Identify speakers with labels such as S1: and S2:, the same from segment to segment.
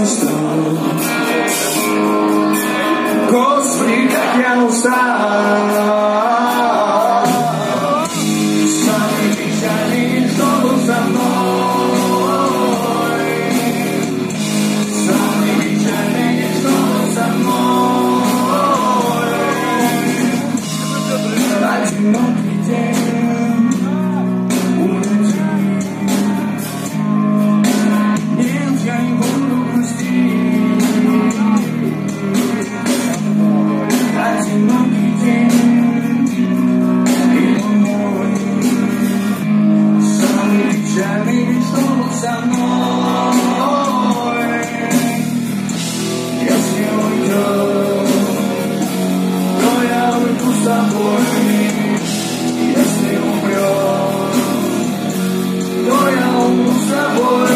S1: устал. Господи, как я устал. Самый печальный, что был со мной. Самый печальный, что был со мной. Одинокий день улетит. Нет, я не буду грустить. Одинокий день и луной. Самый печальный, что был со мной. Если уйдет, то я уйду с тобой. Если умрет, то я умру с тобой.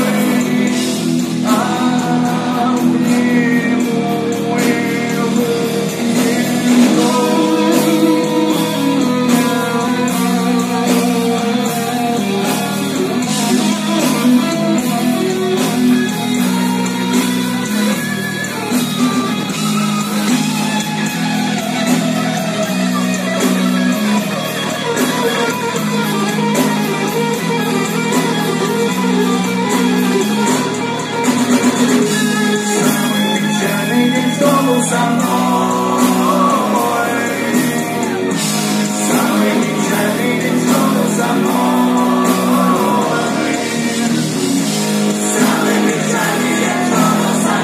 S1: Со мной. Самый печальный день, что был со мной. Самый печальный день, что был со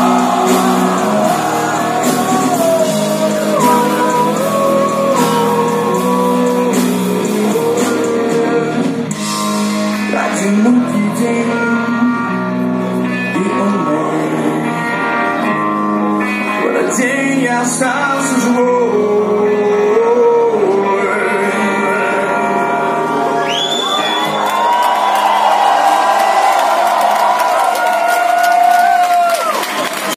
S1: мной. Одинокий день, и он мой. День я остался живой.